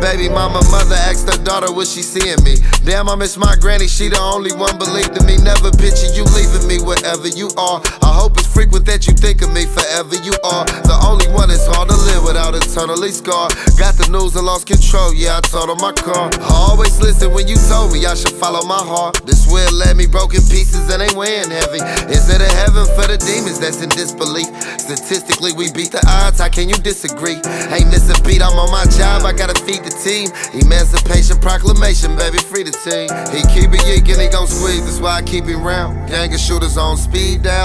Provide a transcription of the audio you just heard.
baby mama mother asked her daughter, was she seeing me? Damn, I miss my granny, she the only one believed in me. Never picture you leaving me wherever you are. I hope it's frequent that you think of me forever. You are the only one that's hard to live without eternally scarred. Got the news and lost control, yeah, I totaled my car. I always listen when you told me I should follow my heart. This will let me broken pieces and ain't weighing heavy. Is it a heaven for the demons that's in disbelief? Statistically, we beat the odds, how can you disagree? Ain't this a beat, I'm on my job, I gotta feed the team. Emancipation Proclamation, baby, free the team. He keep it yeeking, he gon' squeeze, that's why I keep him round. Gang of shooters on speed dial.